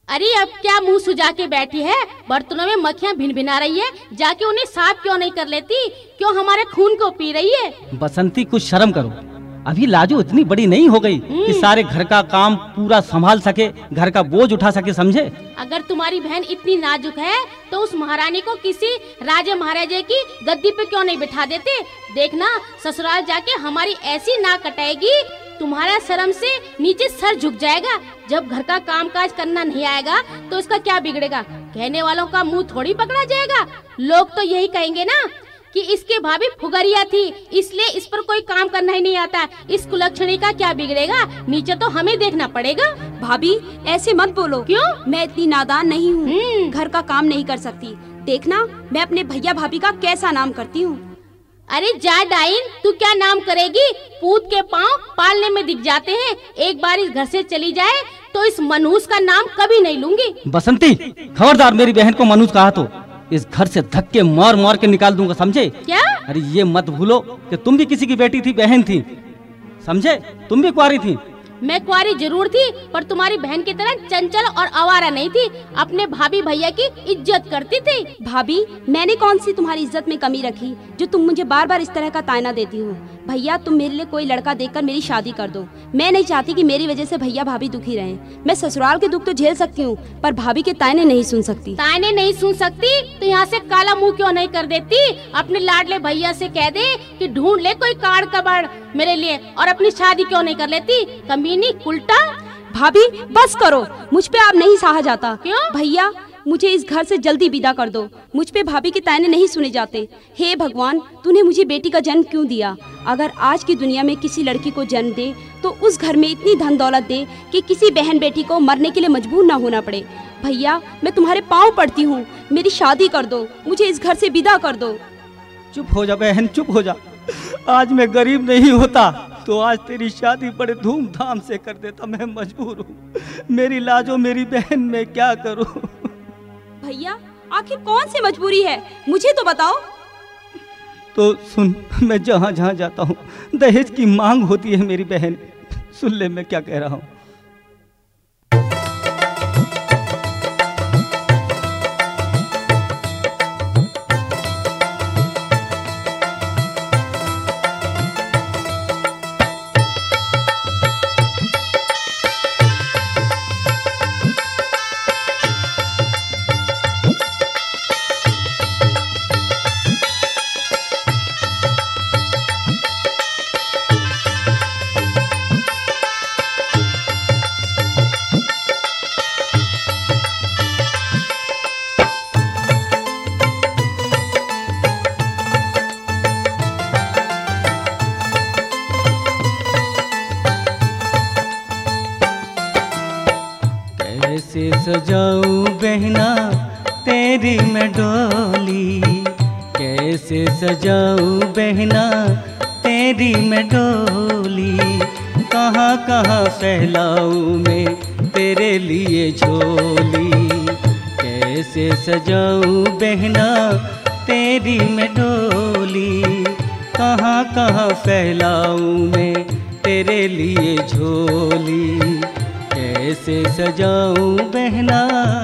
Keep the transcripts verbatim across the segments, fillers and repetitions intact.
अरे अब क्या मुंह सुजा के बैठी है? बर्तनों में मक्खियाँ भिन भिना रही है, जाके उन्हें साफ क्यों नहीं कर लेती? क्यों हमारे खून को पी रही है? बसंती कुछ शर्म करो, अभी लाजो इतनी बड़ी नहीं हो गई कि सारे घर का काम पूरा संभाल सके, घर का बोझ उठा सके, समझे? अगर तुम्हारी बहन इतनी नाजुक है तो उस महारानी को किसी राजे महाराजे की गद्दी पे क्यों नहीं बिठा देते? देखना ससुराल जाके हमारी ऐसी नाक कटाएगी, तुम्हारा शर्म से नीचे सर झुक जाएगा। जब घर का काम काज करना नहीं आएगा तो इसका क्या बिगड़ेगा? कहने वालों का मुंह थोड़ी पकड़ा जाएगा। लोग तो यही कहेंगे ना कि इसके भाभी फुगरिया थी, इसलिए इस पर कोई काम करना ही नहीं आता। इस कुलक्षणी का क्या बिगड़ेगा? नीचे तो हमें देखना पड़ेगा। भाभी ऐसे मत बोलो। क्यों? मैं इतनी नादान नहीं हूँ, घर का काम नहीं कर सकती। देखना मैं अपने भैया भाभी का कैसा नाम करती हूँ। अरे जा डाइन, तू क्या नाम करेगी? पूत के पाँव पालने में दिख जाते हैं। एक बार इस घर से चली जाए तो इस मनहूस का नाम कभी नहीं लूंगी। बसंती खबरदार, मेरी बहन को मनहूस कहा तो इस घर से धक्के मार मार के निकाल दूंगा, समझे? क्या? अरे ये मत भूलो कि तुम भी किसी की बेटी थी, बहन थी, समझे? तुम भी कुंवारी थी। मैं कुंवारी जरूर थी, पर तुम्हारी बहन की तरह चंचल और आवारा नहीं थी। अपने भाभी भैया की इज्जत करती थी। भाभी मैंने कौन सी तुम्हारी इज्जत में कमी रखी जो तुम मुझे बार बार इस तरह का ताना देती हो? भैया तुम मेरे लिए कोई लड़का देखकर मेरी शादी कर दो। मैं नहीं चाहती कि मेरी वजह से भैया भाभी दुखी रहें। मैं ससुराल के दुख तो झेल सकती हूँ, पर भाभी के ताने नहीं सुन सकती। ताने नहीं सुन सकती तो यहाँ से काला मुंह क्यों नहीं कर देती? अपने लाडले भैया से कह दे कि ढूंढ ले कोई काड़ कबाड़ मेरे लिए, और अपनी शादी क्यों नहीं कर लेती? कमीनी उल्टा। भाभी बस करो, मुझ पे आप नहीं सहा जाता। क्यों? भैया मुझे इस घर से जल्दी विदा कर दो। मुझ पे भाभी के ताने नहीं सुने जाते। हे भगवान, तूने मुझे बेटी का जन्म क्यों दिया? अगर आज की दुनिया में किसी लड़की को जन्म दे तो उस घर में इतनी धन दौलत दे कि किसी बहन बेटी को मरने के लिए मजबूर ना होना पड़े। भैया मैं तुम्हारे पाँव पड़ती हूँ, मेरी शादी कर दो, मुझे इस घर से विदा कर दो। चुप हो जा बहन, चुप हो जा। आज मैं गरीब नहीं होता तो आज तेरी शादी बड़े धूमधाम से कर देता। मैं मजबूर हूँ, मेरी लाजो मेरी बहन, मैं क्या करूँ? भैया आखिर कौन सी मजबूरी है, मुझे तो बताओ। तो सुन, मैं जहाँ जहाँ जाता हूँ दहेज की मांग होती है मेरी बहन। सुन ले मैं क्या कह रहा हूँ। कैसे सजाऊं बहना तेरी मैं डोली, कैसे सजाऊं बहना तेरी मैं डोली, कहाँ कहाँ फैलाऊं मैं तेरे लिए झोली, कैसे सजाऊं बहना तेरी मैं डोली, कहाँ कहाँ फैलाऊं मैं तेरे लिए झोली, कैसे सजाऊं बहना।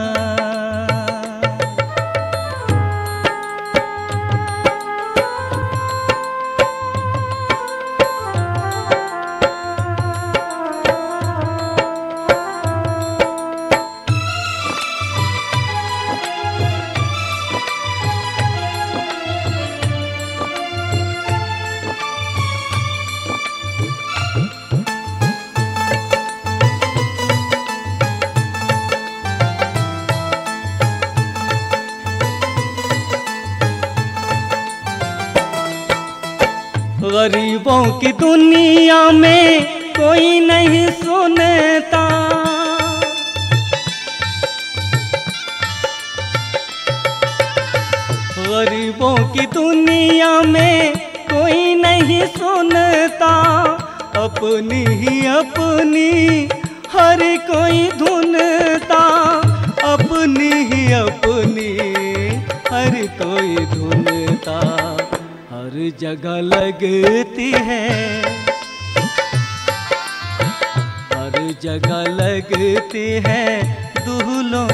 गरीबों की दुनिया में कोई नहीं सुनता, गरीबों की दुनिया में कोई नहीं सुनता, अपनी ही अपनी हर कोई धुनता, अपनी ही अपनी हर कोई धुनता, हर जगह लगती है, हर जगह लगती है दूल्हों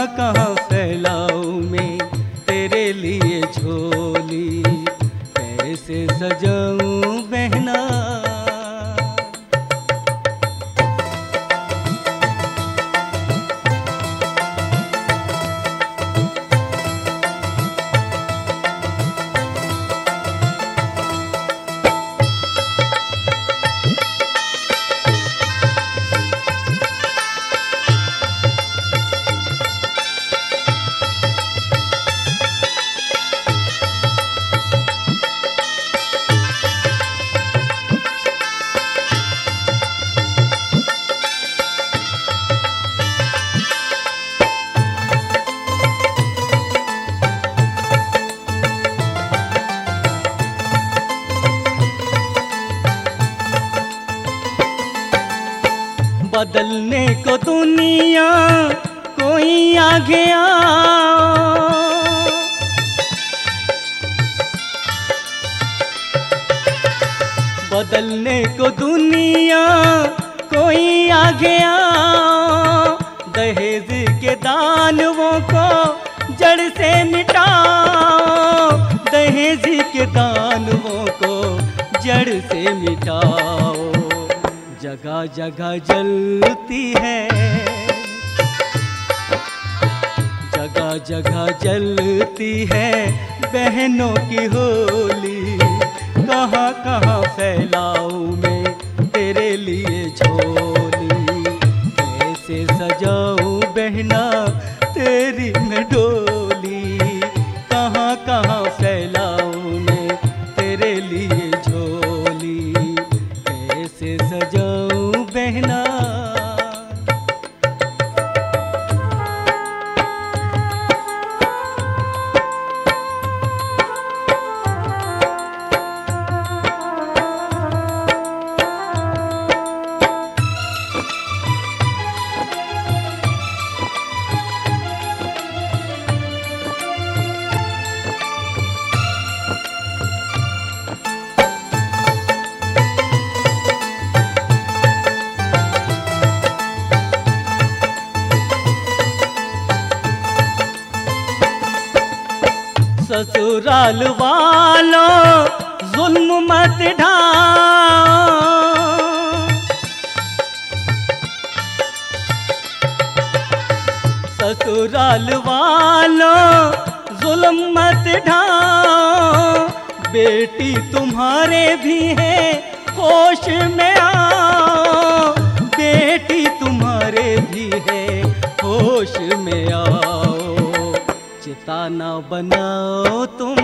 कहाँ कहाँ फैलाऊं मैं तेरे लिए झोली, कैसे सजाऊं बहना। बदलने को दुनिया कोई आ गया, बदलने को दुनिया कोई आ गया। दहेज के दानवों को जड़ से मिटाओ, दहेज के दानवों को जड़ से मिटाओ। जगह जगह जलती है, जगह जगह जलती है बहनों की होली, कहाँ कहाँ फैलाऊं मैं तेरे लिए झोली, कैसे सजाऊं बहना तेरी मैं डोली, कहाँ कहाँ फैलाऊं मैं तेरे लिए झोली, कैसे सजाऊं बहना। ससुराल वालों जुल्म मत ढाओ, ससुराल वालों जुल्म मत ढाओ। बेटी तुम्हारे भी है होश में आओ, बेटी तुम्हारे भी है होश में आओ। चिता ना बनाओ तुम,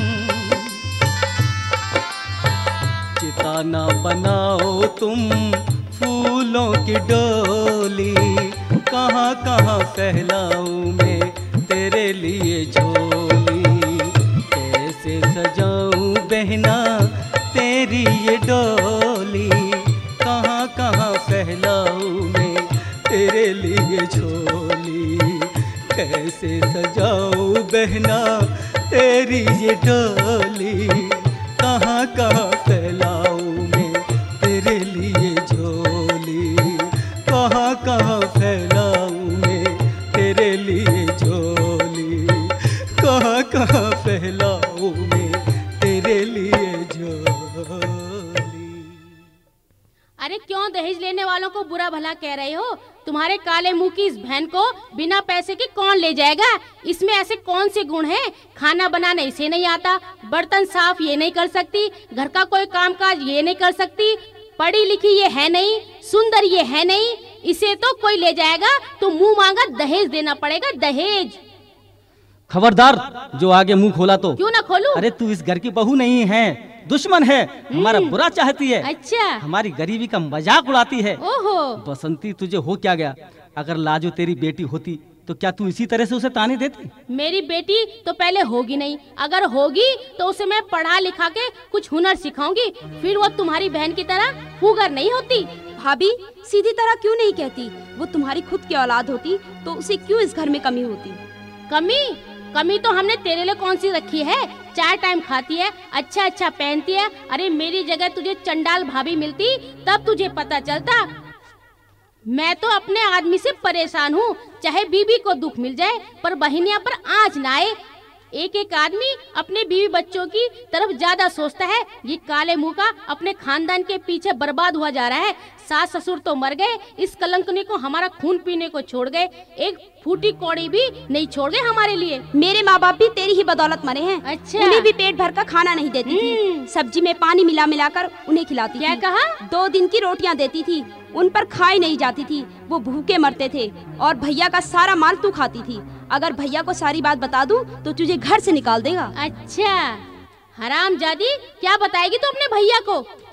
चिता ना बनाओ तुम फूलों की डोली, कहाँ कहाँ फैलाऊं मैं तेरे लिए झोली, कैसे सजाऊं बहना तेरी ये डोली, कहाँ कहाँ फैलाऊं मैं तेरे लिए झोली, कैसे सजाऊं बहना तेरी ये डोली, कहाँ कहाँ फैलाऊं मैं तेरे लिए झोली, कहाँ कहाँ फैलाऊं मैं तेरे लिए झोली, कहाँ कहाँ फैलाऊं मैं तेरे लिए झोली। अरे क्यों दहेज लेने वालों को बुरा भला कह रहे हो? तुम्हारे काले मुंह की इस बहन को बिना पैसे के कौन ले जाएगा? इसमें ऐसे कौन से गुण हैं? खाना बनाना इसे नहीं आता, बर्तन साफ ये नहीं कर सकती, घर का कोई काम काज ये नहीं कर सकती, पढ़ी लिखी ये है नहीं, सुंदर ये है नहीं, इसे तो कोई ले जाएगा तो मुंह मांगा दहेज देना पड़ेगा, दहेज। खबरदार, जो आगे मुंह खोला तो। क्यों ना खोलूं? अरे तू इस घर की बहू नहीं है, दुश्मन है, हमारा बुरा चाहती है। अच्छा, हमारी गरीबी का मजाक उड़ाती है। ओहो बसंती, तुझे हो क्या गया? अगर लाजो तेरी बेटी होती तो क्या तू इसी तरह से उसे ताने देती? मेरी बेटी तो पहले होगी नहीं, अगर होगी तो उसे मैं पढ़ा लिखा के कुछ हुनर सिखाऊंगी, फिर वो तुम्हारी बहन की तरह फूगर नहीं होती। भाभी सीधी तरह क्यों नहीं कहती? वो तुम्हारी खुद की औलाद होती तो उसे क्यों इस घर में कमी होती? कमी कमी तो हमने तेरे लिए कौन सी रखी है? चार टाइम खाती है, अच्छा अच्छा पहनती है। अरे मेरी जगह तुझे चंडाल भाभी मिलती तब तुझे पता चलता। मैं तो अपने आदमी से परेशान हूँ, चाहे बीवी को दुख मिल जाए पर बहिनिया पर आँच ना आए। एक एक आदमी अपने बीवी बच्चों की तरफ ज्यादा सोचता है। ये काले मुंह का अपने खानदान के पीछे बर्बाद हुआ जा रहा है। सास ससुर तो मर गए, इस कलंकनी को हमारा खून पीने को छोड़ गए, एक फूटी कौड़ी भी नहीं छोड़ गए हमारे लिए। मेरे माँ बाप भी तेरी ही बदौलत मरे हैं। अच्छा। उन्हें भी पेट भर का खाना नहीं देती थी, सब्जी में पानी मिला मिला कर उन्हें खिलाती क्या थी। कहा? दो दिन की रोटियां देती थी, उन पर खाई नहीं जाती थी, वो भूखे मरते थे। और भैया का सारा माल तू खाती थी। अगर भैया को सारी बात बता दूं तो तुझे घर से निकाल देगा। अच्छा, हरामजादी क्या बताएगी तू अपने भैया को?